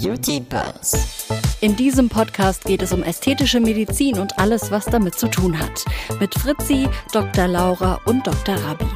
Beauty Buzz. In diesem Podcast geht es um ästhetische Medizin und alles, was damit zu tun hat. Mit Fritzi, Dr. Laura und Dr. Rabi.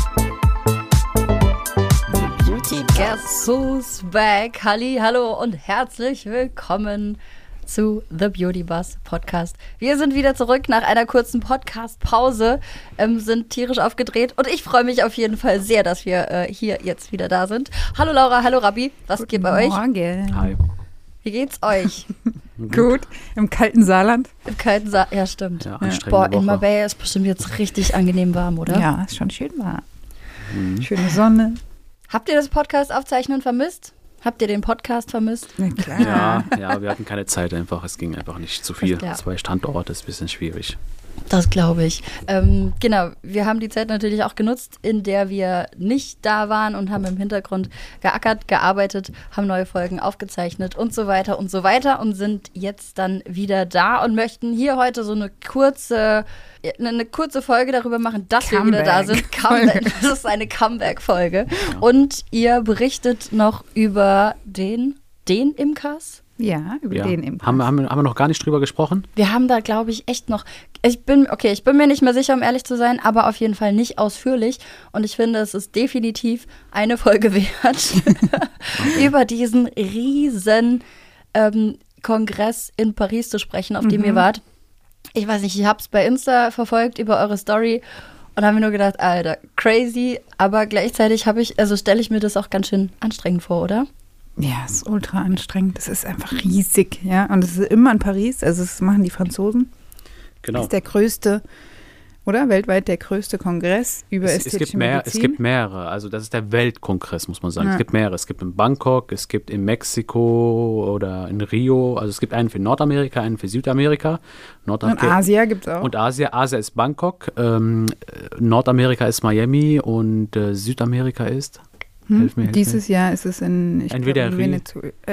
Beauty Buzz. Guess who's back? Hallo und herzlich willkommen zu The Beauty Buzz Podcast. Wir sind wieder zurück nach einer kurzen Podcast-Pause, sind tierisch aufgedreht und ich freue mich auf jeden Fall sehr, dass wir hier jetzt wieder da sind. Hallo Laura, hallo Rabi, was geht bei euch? Morgen. Hi. Wie geht's euch? Gut, im kalten Saarland. Im kalten Saal, ja stimmt. Ja, anstrengende Boah, in Woche. Marbella ist bestimmt jetzt richtig angenehm warm, oder? Ja, ist schon schön warm. Schöne Sonne. Habt ihr das Podcast aufzeichnen vermisst? Habt ihr den Podcast vermisst? Na klar. Ja, wir hatten keine Zeit einfach. Es ging einfach nicht zu viel. Ja. 2 Standorte ist ein bisschen schwierig. Das glaube ich. Genau, wir haben die Zeit natürlich auch genutzt, in der wir nicht da waren und haben im Hintergrund geackert, gearbeitet, haben neue Folgen aufgezeichnet und so weiter und sind jetzt dann wieder da und möchten hier heute so eine kurze Folge darüber machen, dass wir wieder da sind. Comeback. Das ist eine Comeback-Folge. Ja. Und ihr berichtet noch über den Imkers? Ja, über Ja. den im Haben wir noch gar nicht drüber gesprochen? Wir haben da, glaube ich, echt noch. Ich bin mir nicht mehr sicher, um ehrlich zu sein, aber auf jeden Fall nicht ausführlich. Und ich finde, es ist definitiv eine Folge wert, über diesen riesen Kongress in Paris zu sprechen, auf dem ihr wart. Ich weiß nicht, ich habe es bei Insta verfolgt über eure Story und habe mir nur gedacht, Alter, crazy. Aber gleichzeitig stelle ich mir das auch ganz schön anstrengend vor, oder? Ja, es ist ultra anstrengend. Es ist einfach riesig, ja. Und es ist immer in Paris, also das machen die Franzosen. Genau. Das ist der größte, oder? Weltweit der größte Kongress über ästhetische Medizin. Es gibt mehrere. Also das ist der Weltkongress, muss man sagen. Ja. Es gibt mehrere. Es gibt in Bangkok, es gibt in Mexiko oder in Rio. Also es gibt einen für Nordamerika, einen für Südamerika. Und Asia gibt es auch. Und Asia ist Bangkok. Nordamerika ist Miami und Südamerika ist... Helf mir. Dieses Jahr ist es in Entweder nicht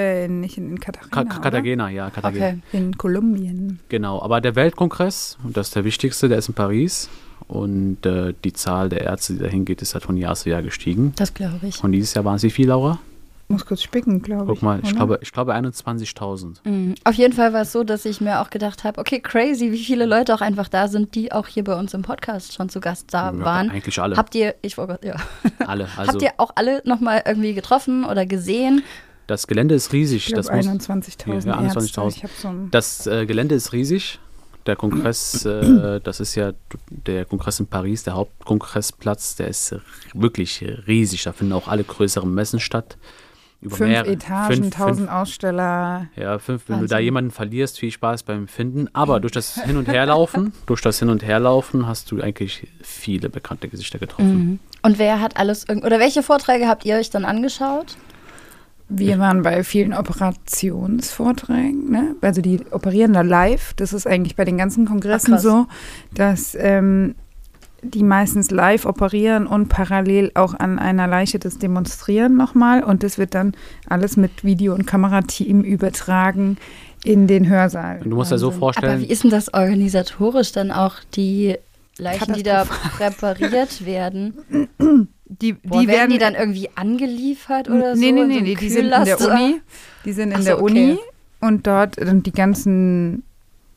in Cartagena, Cartagena, ja, Cartagena. Okay. in Kolumbien. Genau, aber der Weltkongress, und das ist der wichtigste, der ist in Paris. Und die Zahl der Ärzte, die dahin geht, ist halt von Jahr zu Jahr gestiegen. Das glaube ich. Und dieses Jahr waren es wie viel, Laura? Muss kurz spicken, glaube ich. Guck mal, oder? ich glaube 21.000. Mhm. Auf jeden Fall war es so, dass ich mir auch gedacht habe, okay, crazy, wie viele Leute auch einfach da sind, die auch hier bei uns im Podcast schon zu Gast da waren. Eigentlich alle. Habt ihr Alle. Also habt ihr auch alle nochmal irgendwie getroffen oder gesehen? das Gelände ist riesig. Ich glaube 21.000 Ja, 21.000. Ärzte. Ich habe so ein Das Gelände ist riesig. Der Kongress, das ist ja der Kongress in Paris, der Hauptkongressplatz, der ist wirklich riesig. Da finden auch alle größeren Messen statt. Über 5 mehrere- Etagen, 5 1000 Aussteller. Ja, 5. Wenn du Wahnsinn. da jemanden verlierst, viel Spaß beim Finden. Aber durch das Hin- und Herlaufen hast du eigentlich viele bekannte Gesichter getroffen. Und wer hat alles oder welche Vorträge habt ihr euch dann angeschaut? Wir waren bei vielen Operationsvorträgen, ne? Also die operieren da live. Das ist eigentlich bei den ganzen Kongressen Ach, krass. so, dass die meistens live operieren und parallel auch an einer Leiche das demonstrieren nochmal. Und das wird dann alles mit Video- und Kamerateam übertragen in den Hörsaal. Und du musst dir so Wahnsinn. vorstellen, Aber wie ist denn das organisatorisch dann auch, die Leichen, die da präpariert werden? Die Werden die dann irgendwie angeliefert oder so? Nee, in so einem die sind in der Kühllaster? Uni. Die sind in Ach so, der okay. Uni und dort die ganzen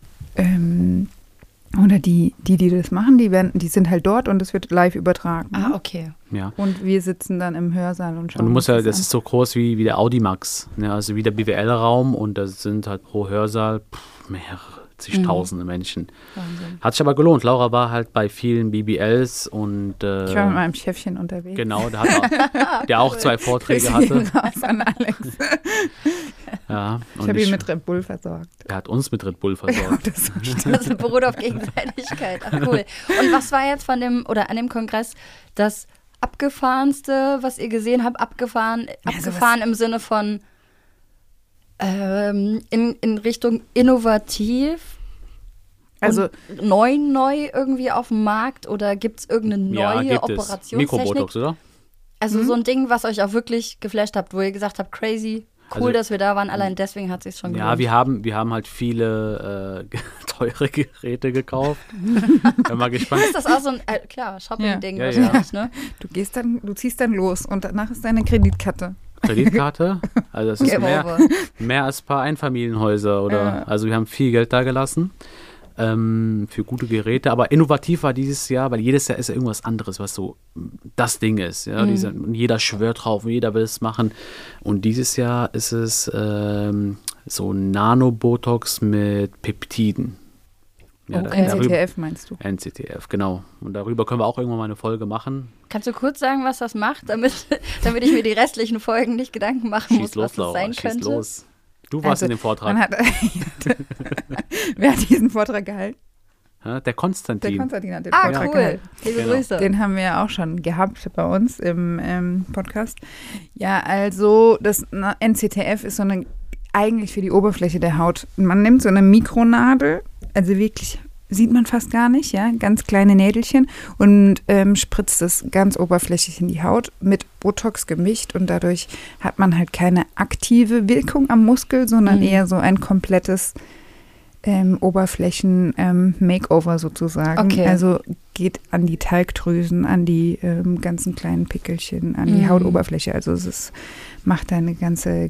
oder die das machen, die sind halt dort und es wird live übertragen. Ah, okay. ja. Und wir sitzen dann im Hörsaal und schauen. Und du musst ja, uns das an. ist so groß wie der Audimax, ne? Also wie der BWL-Raum und da sind halt pro Hörsaal mehrere zigtausende Menschen. Wahnsinn. Hat sich aber gelohnt. Laura war halt bei vielen BBLs und Ich war mit meinem Chefchen unterwegs. genau, der auch 2 Vorträge hatte. Raus an Alex. Ja, Ich und habe ihn mit Red Bull versorgt. er hat uns mit Red Bull Ja, versorgt. das war stimmt. Das beruht auf Gegenseitigkeit. Ach, cool. Und was war jetzt an dem Kongress das abgefahrenste, was ihr gesehen habt? Abgefahren im Sinne von in Richtung innovativ Also und neu irgendwie auf dem Markt oder gibt es irgendeine neue gibt es. Operationstechnik? Mikrobotox, oder? Also so ein Ding, was euch auch wirklich geflasht habt, wo ihr gesagt habt, crazy, cool, Also- dass wir da waren, allein deswegen hat es sich schon gelohnt. Ja, wir haben halt viele teure Geräte gekauft. Bin mal gespannt. Ist das auch so ein, klar, Shopping-Ding Ja, wahrscheinlich, ne? du ziehst dann los und danach ist deine Kreditkarte Kreditkarte. Also das ist Game over. mehr als ein paar Einfamilienhäuser. Also wir haben viel Geld da gelassen für gute Geräte. Aber innovativ war dieses Jahr, weil jedes Jahr ist ja irgendwas anderes, was so das Ding ist. Ja? Und jeder schwört drauf und jeder will es machen. Und dieses Jahr ist es so Nanobotox mit Peptiden. Ja, Okay. NCTF meinst du? NCTF, genau. Und darüber können wir auch irgendwann mal eine Folge machen. Kannst du kurz sagen, was das macht, damit ich mir die restlichen Folgen nicht Gedanken machen muss, was das sein könnte? Schieß los. Du warst in dem Vortrag. Wer hat diesen Vortrag gehalten? Ja, der Konstantin. Der Konstantin hat den Ah, Vortrag cool. gehalten. Liebe Genau. Grüße. Den haben wir ja auch schon gehabt bei uns im Podcast. Ja, also das NCTF ist so eine, eigentlich für die Oberfläche der Haut. Man nimmt so eine Mikronadel, also wirklich, sieht man fast gar nicht, ja, ganz kleine Nädelchen und spritzt es ganz oberflächlich in die Haut mit Botox gemischt und dadurch hat man halt keine aktive Wirkung am Muskel, sondern eher so ein komplettes Oberflächen-Makeover sozusagen. Okay. Also geht an die Talgdrüsen, an die ganzen kleinen Pickelchen, an die Hautoberfläche. Also macht deine ganze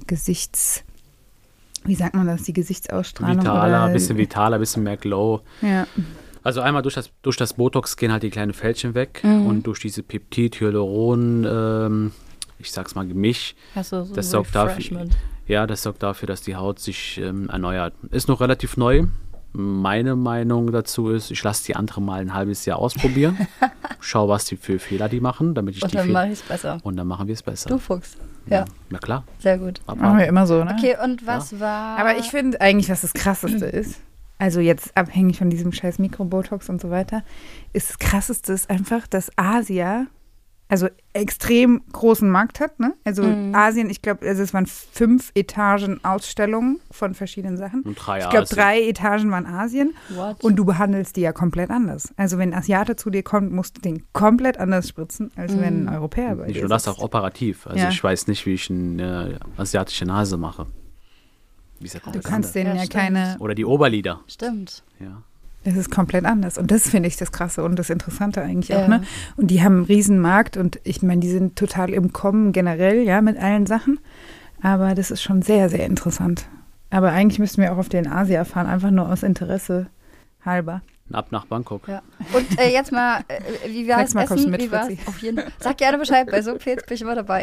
wie sagt man das, die Gesichtsausstrahlung? Vitaler, bisschen vitaler, bisschen mehr Glow. Ja. Also einmal durch das Botox gehen halt die kleinen Fältchen weg und durch diese Peptid, Hyaluron, ich sag's mal Gemisch, Hast du so das ein sorgt dafür, Refreshment? das sorgt dafür, dass die Haut sich erneuert. Ist noch relativ neu. Meine Meinung dazu ist, ich lasse die andere mal ein halbes Jahr ausprobieren. Schau, was die für Fehler die machen, damit ich Und die dann Fehler... mache ich es besser. Und dann machen wir es besser. Du Fuchs. Ja, Na klar. sehr gut. Machen wir immer so, ne? Okay, und was war... Aber ich finde eigentlich, was das Krasseste ist, also jetzt abhängig von diesem scheiß Mikrobotox und so weiter, ist das Krasseste ist einfach, dass Asia also extrem großen Markt hat, ne? Also Asien, ich glaube, also es waren 5 Etagen Ausstellungen von verschiedenen Sachen. Und 3 Ich glaube, Asien. 3 Etagen waren Asien. What? Und du behandelst die ja komplett anders. Also wenn ein Asiate zu dir kommt, musst du den komplett anders spritzen, als wenn ein Europäer bei Nicht dir nur das, sitzt. auch operativ. Also Ja. ich weiß nicht, wie ich eine asiatische Nase mache. Wie ist ja Du komplett kannst anders. denen ja stimmt. keine, Oder die Oberlider. Stimmt. Ja. das ist komplett anders. Und das finde ich das Krasse und das Interessante eigentlich Ja. auch, ne? Und die haben einen riesen Markt und ich meine, die sind total im Kommen generell, ja, mit allen Sachen. Aber das ist schon sehr, sehr interessant. Aber eigentlich müssten wir auch auf den Asia fahren, einfach nur aus Interesse halber. Ab nach Bangkok. Ja. Und jetzt mal, wie war es Nächstes Mal kommst du Essen? mit, Wie war's? Fritzi. Auf jeden Fall. Sag gerne Bescheid, bei so Pilz bin ich immer dabei.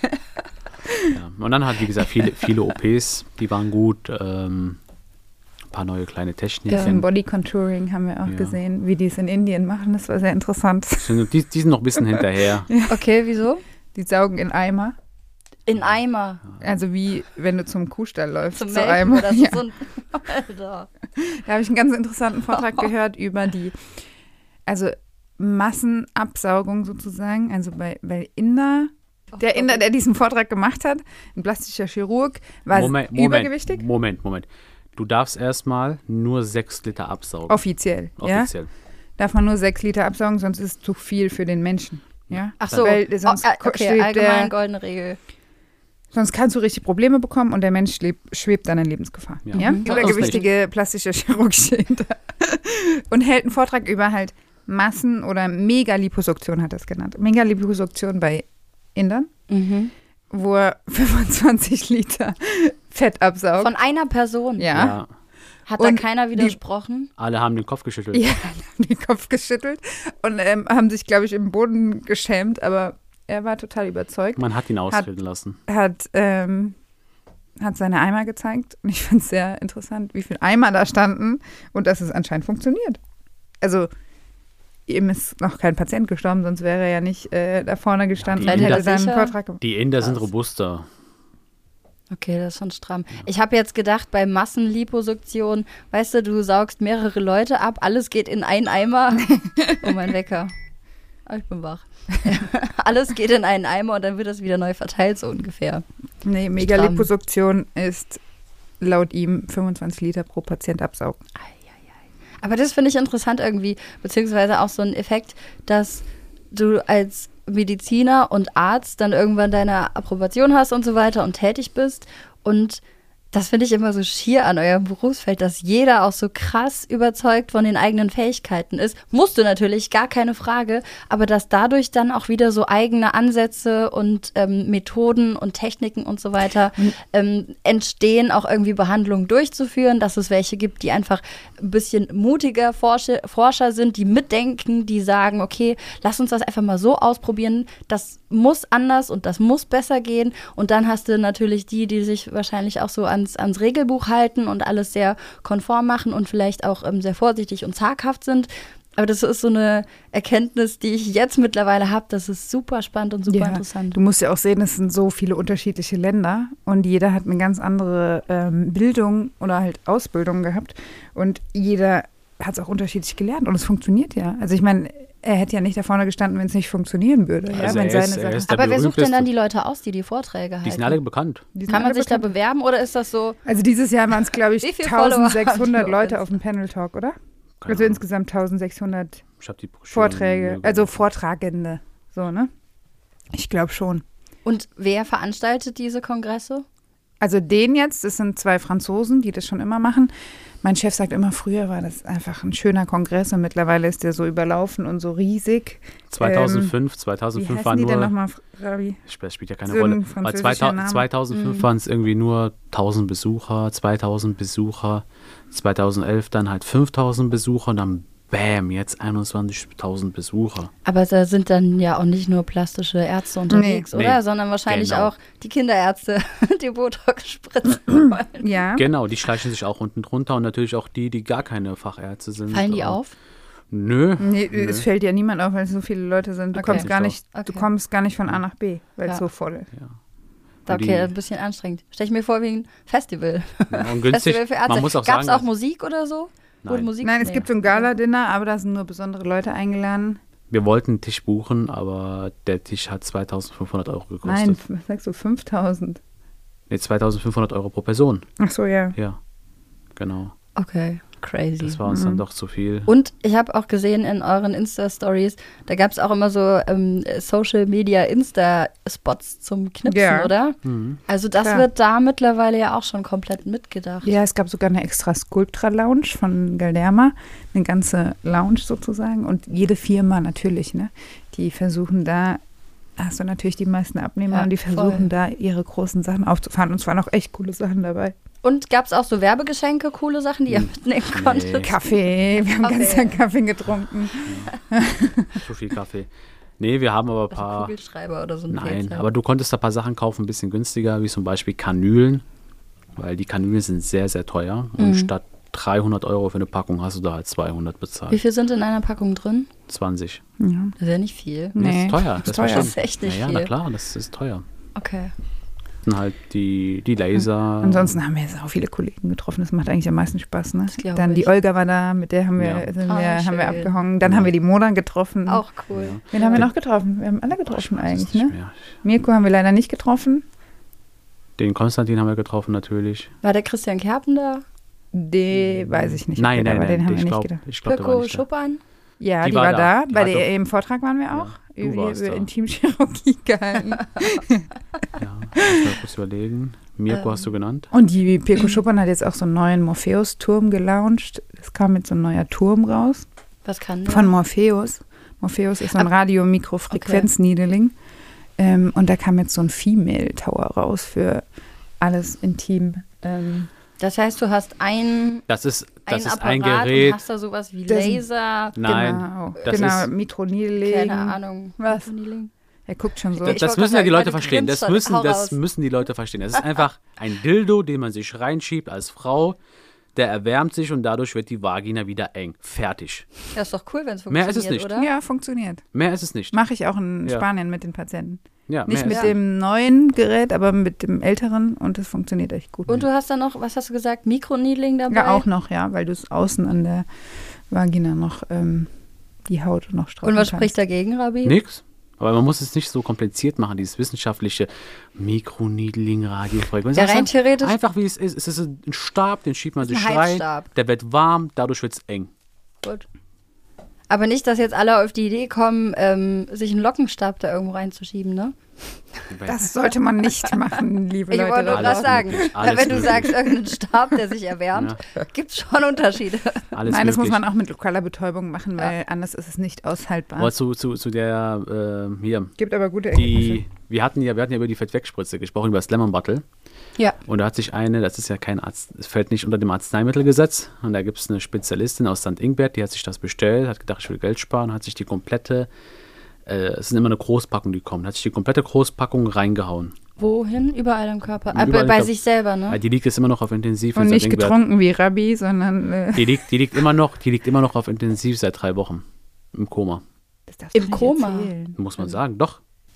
Ja. Und dann halt, wie gesagt, viele OPs, die waren gut. Ein paar neue kleine Techniken. Body Contouring haben wir auch Ja. gesehen, wie die es in Indien machen. Das war sehr interessant. Die sind noch ein bisschen hinterher. Okay, wieso? Die saugen in Eimer. In Eimer. Also wie wenn du zum Kuhstall läufst. Zum zu Melken Eimer. oder Ja. so ein... Alter. Da habe ich einen ganz interessanten Vortrag gehört über die, also Massenabsaugung sozusagen. Also weil der Inder, der diesen Vortrag gemacht hat, ein plastischer Chirurg, war übergewichtig. Moment. Du darfst erstmal nur 6 Liter absaugen. Offiziell. Offiziell. Ja? Darf man nur 6 Liter absaugen, sonst ist es zu viel für den Menschen. Ja? Ach so, Weil sonst okay, schwebt allgemein goldene Regel. sonst kannst du richtig Probleme bekommen und der Mensch schwebt dann in Lebensgefahr. Ja. Ja? Mhm. Übergewichtige plastische Chirurg steht da. Und hält einen Vortrag über halt Massen- oder Megaliposuktion, hat er es genannt. Megaliposuktion bei Indern, wo er 25 Liter Fett absaugt. Von einer Person. Ja. Hat da Und keiner die- widersprochen? Alle haben den Kopf geschüttelt. Ja, haben den Kopf geschüttelt und haben sich, glaube ich, im Boden geschämt, aber er war total überzeugt. Man hat ihn ausreden lassen. Hat seine Eimer gezeigt und ich fand es sehr interessant, wie viele Eimer da standen und dass es anscheinend funktioniert. Also ihm ist noch kein Patient gestorben, sonst wäre er ja nicht da vorne gestanden Ja, die und hätte Inder- seinen Sicher? Vortrag gemacht. Die Inder sind Krass. robuster. Okay, das ist schon stramm. Ich habe jetzt gedacht, bei Massenliposuktion, weißt du saugst mehrere Leute ab, alles geht in einen Eimer. Oh, mein Wecker. Ah, ich bin wach. Alles geht in einen Eimer und dann wird das wieder neu verteilt, so ungefähr. Nee, Megaliposuktion ist laut ihm 25 Liter pro Patient absaugen. Aber das finde ich interessant irgendwie, beziehungsweise auch so ein Effekt, dass du als Mediziner und Arzt dann irgendwann deine Approbation hast und so weiter und tätig bist und Das finde ich immer so schier an eurem Berufsfeld, dass jeder auch so krass überzeugt von den eigenen Fähigkeiten ist. Musste natürlich, gar keine Frage, aber dass dadurch dann auch wieder so eigene Ansätze und Methoden und Techniken und so weiter entstehen, auch irgendwie Behandlungen durchzuführen, dass es welche gibt, die einfach ein bisschen mutiger Forscher sind, die mitdenken, die sagen, okay, lass uns das einfach mal so ausprobieren, das muss anders und das muss besser gehen. Und dann hast du natürlich die sich wahrscheinlich auch so ans Regelbuch halten und alles sehr konform machen und vielleicht auch sehr vorsichtig und zaghaft sind. Aber das ist so eine Erkenntnis, die ich jetzt mittlerweile habe. Das ist super spannend und super interessant. Du musst ja auch sehen, es sind so viele unterschiedliche Länder und jeder hat eine ganz andere Bildung oder halt Ausbildung gehabt und jeder hat es auch unterschiedlich gelernt und es funktioniert ja. Also ich meine, er hätte ja nicht da vorne gestanden, wenn es nicht funktionieren würde. Also ja, wenn er ist der Aber wer sucht denn berühmteste. dann die Leute aus, die Vorträge halten? Die sind alle bekannt. Die sind Kann man alle sich da bekannt. bewerben oder ist das so? Also dieses Jahr waren es, glaube ich, Wie viele Follower haben die 1600 auf Leute Insta? auf dem Panel Talk, oder? Keine Also Ahnung. insgesamt 1600 Ich habe die Broschüren Vorträge, mir also geholt. Vortragende, so, ne? Ich glaube schon. Und wer veranstaltet diese Kongresse? Also den jetzt, das sind 2 Franzosen, die das schon immer machen. Mein Chef sagt immer, früher war das einfach ein schöner Kongress und mittlerweile ist der so überlaufen und so riesig. 2005 Wie 2005 heißen war die denn nur, nochmal, Rabi? das spielt ja keine So ein Rolle, weil französischer Name. 2005 waren es irgendwie nur 1000 Besucher, 2000 Besucher, 2011 dann halt 5000 Besucher und dann bam, jetzt 21.000 Besucher. Aber da sind dann ja auch nicht nur plastische Ärzte unterwegs, Nee. oder? Nee. Sondern wahrscheinlich Genau. auch die Kinderärzte, die Botox spritzen wollen. Ja. Genau, die schleichen sich auch unten drunter und natürlich auch die gar keine Fachärzte sind. Fallen die Aber- auf? Nö. Nee, es fällt ja niemand auf, weil es so viele Leute sind. Du Okay. kommst gar nicht, Okay. du kommst gar nicht von A nach B, weil es Ja. so voll ist. Und Okay, ein bisschen anstrengend. Stell ich mir vor wie ein Festival. Und günstig, Festival für Ärzte. man muss auch Gab es sagen, auch Musik oder so? Wurde Nein. Musik? Nein, es Nee. gibt so ein Gala-Dinner, aber da sind nur besondere Leute eingeladen. wir wollten einen Tisch buchen, aber der Tisch hat 2.500 Euro gekostet. Nein, was sagst du, 5.000? Nee, 2.500 Euro pro Person. Ach so, ja. Ja, genau. Okay, crazy. Das war uns dann doch zu viel. Und ich habe auch gesehen in euren Insta-Stories, da gab es auch immer so Social-Media-Insta-Spots zum Knipsen, Ja. oder? Mhm. Also das Klar. wird da mittlerweile ja auch schon komplett mitgedacht. Ja, es gab sogar eine extra Sculptra-Lounge von Galderma, eine ganze Lounge sozusagen. Und jede Firma natürlich, ne? Die versuchen da, hast du natürlich die meisten Abnehmer Ja, und die versuchen voll. da ihre großen Sachen aufzufahren. Und es waren auch echt coole Sachen dabei. Und gab es auch so Werbegeschenke, coole Sachen, die ihr mitnehmen konntet? Kaffee, wir haben Kaffee. ganz Tag Kaffee getrunken. Zu viel Kaffee. Nee, wir haben aber ein Also paar. Kugelschreiber oder so ein Nein, Rätsel. aber du konntest da ein paar Sachen kaufen, ein bisschen günstiger, wie zum Beispiel Kanülen. Weil die Kanülen sind sehr, sehr teuer. Und statt 300 Euro für eine Packung hast du da halt 200 Wie bezahlt. viel sind in einer Packung drin? 20. Ja. Das ist ja nicht viel. Das Nee, ist teuer. ist war teuer. schon- Das ist echt nicht ja, viel. na klar, das ist teuer. Okay. Dann halt die Laser. Ansonsten haben wir jetzt auch viele Kollegen getroffen. Das macht eigentlich am meisten Spaß, ne? Das glaub Dann die ich. Olga war da, mit der haben wir, Ja. sind Ah, wir, haben wir schön. abgehangen. Dann haben wir die Mona getroffen. Auch cool. Ja. Wen haben wir noch getroffen? Wir haben alle Ich getroffen weiß es eigentlich, nicht ne? mehr. Mirko haben wir leider nicht getroffen. Den Konstantin haben wir getroffen natürlich. War der Christian Kerpen da? Den weiß ich nicht. ob Nein, der da nein, war. nein. Den haben wir Ich nicht glaube, gedacht. der war Pirko nicht da. Schuppan? Ja, Die die war war da. da. Die Bei hat der, doch- im Vortrag waren wir auch. Ja, du warst über da. Intimchirurgie gehalten. Ja, muss mal kurz überlegen. Mirko hast du genannt? Und die Pirko Schuppan hat jetzt auch so einen neuen Morpheus-Turm gelauncht. Es kam jetzt so ein neuer Turm raus. Was kann der? Von Morpheus. Morpheus ist so ein Radio-Mikrofrequenz-Needling. Und da kam jetzt so ein Female Tower raus für alles intim. Das heißt, du hast ein Das ist Apparat ein und Gerät. hast da sowas wie Das- Laser, Nein, genau, das genau ist- Mitroneedling. keine Ahnung. Was? Mikroneedling. Er guckt schon so. Ich Das wollte müssen ja gerade die sagen, Leute du verstehen. grinst Das schon. müssen, Hau das raus. müssen die Leute verstehen. Das ist einfach ein Dildo, den man sich reinschiebt als Frau. Der erwärmt sich und dadurch wird die Vagina wieder eng. Fertig. Ja, ist doch cool, wenn es Mehr funktioniert, ist es nicht. oder? Ja, funktioniert. Mehr ist es nicht. Mache ich auch in Ja. Spanien mit den Patienten. Ja, Nicht mehr mit ist dem neuen Gerät, aber mit dem älteren und das funktioniert echt gut. Und du hast dann noch, was hast du gesagt, Mikroneedling dabei? ja, auch noch, ja, weil du es außen an der Vagina noch die Haut noch straffen Und was kannst. spricht dagegen, Rabi? nix. Aber man muss es nicht so kompliziert machen, dieses wissenschaftliche Mikroneedling, Radiofrequenz. Ja, rein theoretisch- Einfach wie es ist. Es ist ein Stab, den schiebt man Das ist sich ein rein. Heizstab. Der wird warm, dadurch wird es eng. Gut. Aber nicht, dass jetzt alle auf die Idee kommen, sich einen Lockenstab da irgendwo reinzuschieben, ne? Das sollte man nicht machen, liebe Ich Leute. wollte nur Alles gerade sagen, möglich, alles wenn du möglich. sagst, irgendein Stab, der sich erwärmt, gibt es schon Unterschiede. Alles Nein, das muss möglich. man auch mit lokaler Betäubung machen, weil anders ist es nicht aushaltbar. Aber zu der, hier, Gibt aber gute Ergebnisse. wir hatten ja über die Fettwegspritze gesprochen, über das Lemon Bottle. Ja. Und da hat sich das ist ja kein Arzt, es fällt nicht unter dem Arzneimittelgesetz. Und da gibt es eine Spezialistin aus St. Ingbert, die hat sich das bestellt, hat gedacht, ich will Geld sparen, hat sich die komplette, es sind immer eine Großpackung, die kommt, hat sich die komplette Großpackung reingehauen. Wohin? Überall im Körper. Überall bei im Körper. sich selber, ne? Ja, die liegt jetzt immer noch auf Intensiv. Und in St. nicht Ingbert. getrunken wie Rabbi, sondern Die liegt immer noch auf Intensiv seit 3 Wochen. Im Koma, das darfst du Im nicht Koma? erzählen. muss man sagen. Doch,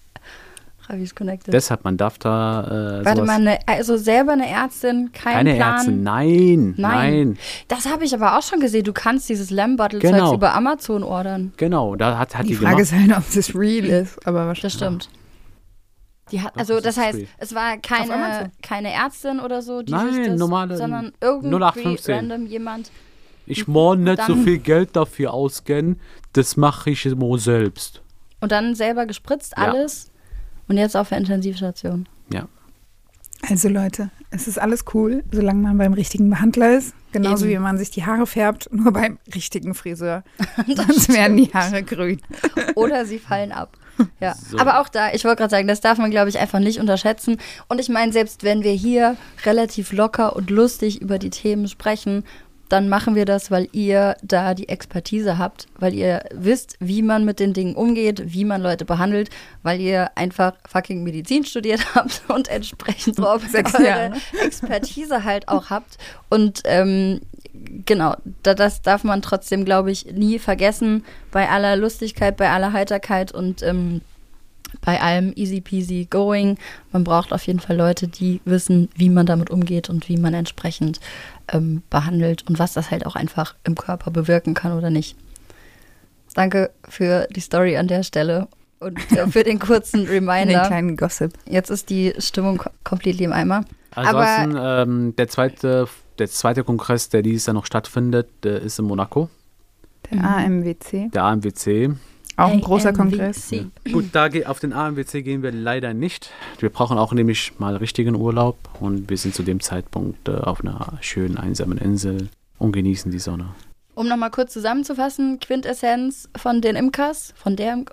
Ravis Connected. deshalb, man darf da Warte sowas. mal, also selber eine Ärztin, kein Keine Plan. Ärzte, nein. Das habe ich aber auch schon gesehen. Du kannst dieses Lamb-Bottle-Zeugs Genau. über Amazon ordern. Genau, da hat Die die Frage gemacht. ist halt, ob das real ist. Aber Das stimmt. Die hat, Doch, also das das ist heißt, free. es war Amazon? keine Ärztin oder so, die Nein, sich das, normale sondern irgendwie 0815. random jemand. Ich muss nicht so Dann- viel Geld dafür ausgeben, das mache ich immer selbst. Und dann selber gespritzt, Ja. alles. Und jetzt auf der Intensivstation. Ja. Also Leute, es ist alles cool, solange man beim richtigen Behandler ist. Genauso Eben. wie man sich die Haare färbt, nur beim richtigen Friseur. Sonst werden die Haare grün. Oder sie fallen ab. Ja, So. aber auch da, ich wollte gerade sagen, das darf man, glaube ich, einfach nicht unterschätzen. Und ich meine, selbst wenn wir hier relativ locker und lustig über die Themen sprechen, dann machen wir das, weil ihr da die Expertise habt, weil ihr wisst, wie man mit den Dingen umgeht, wie man Leute behandelt, weil ihr einfach fucking Medizin studiert habt und entsprechend eure 6 Jahre. Expertise halt auch habt. Und genau, das darf man trotzdem, glaube ich, nie vergessen, bei aller Lustigkeit, bei aller Heiterkeit und bei allem easy peasy going. Man braucht auf jeden Fall Leute, die wissen, wie man damit umgeht und wie man entsprechend behandelt und was das halt auch einfach im Körper bewirken kann oder nicht. Danke für die Story an der Stelle und für den kurzen Den Reminder. kleinen Gossip. Jetzt ist die Stimmung komplett im Eimer. Ansonsten, der zweite Kongress, der dieses Jahr noch stattfindet, ist in Monaco, Der AMWC. der AMWC. Auch ein großer AMWC. Kongress. Gut, auf den AMWC gehen wir leider nicht. Wir brauchen auch nämlich mal richtigen Urlaub und wir sind zu dem Zeitpunkt auf einer schönen, einsamen Insel und genießen die Sonne. Um nochmal kurz zusammenzufassen, Quintessenz von den Imkers, Von dem.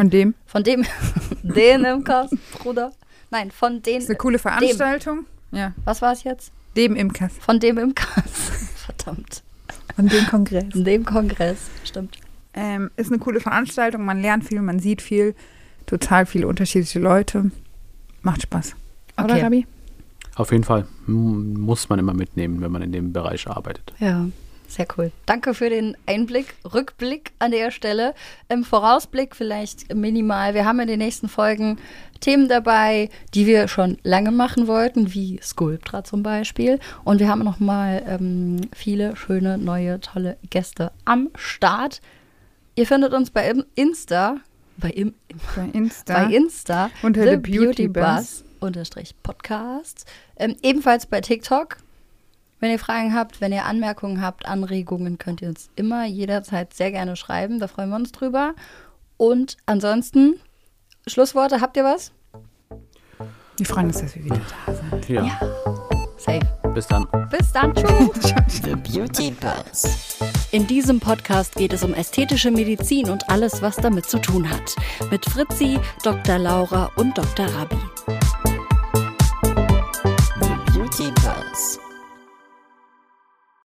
den Imkers, Bruder. Nein, von den, Das ist eine coole Veranstaltung. Ja. was war es jetzt? Dem Imkers. Von dem Imkers. Verdammt. Von dem Kongress. Dem Kongress, stimmt. Ist eine coole Veranstaltung. Man lernt viel, man sieht viel. Total viele unterschiedliche Leute. Macht Spaß. Oder, Okay. Gabi? Auf jeden Fall muss man immer mitnehmen, wenn man in dem Bereich arbeitet. Ja, sehr cool. Danke für den Einblick, Rückblick an der Stelle. Im Vorausblick vielleicht minimal. Wir haben in den nächsten Folgen Themen dabei, die wir schon lange machen wollten, wie Sculptra zum Beispiel. Und wir haben noch mal viele schöne, neue, tolle Gäste am Start. Ihr findet uns bei Insta, Bei Insta. unter The The Beauty Beauty Buzz _Podcast. Ebenfalls bei TikTok. Wenn ihr Fragen habt, wenn ihr Anmerkungen habt, Anregungen, könnt ihr uns immer jederzeit sehr gerne schreiben. Da freuen wir uns drüber. Und ansonsten, Schlussworte, habt ihr was? Wir freuen uns, dass wir wieder da sind. Ja, Safe. bis dann. Bis dann. Tschüss. The Beauty Buzz. In diesem Podcast geht es um ästhetische Medizin und alles, was damit zu tun hat. Mit Fritzi, Dr. Laura und Dr. Rabi.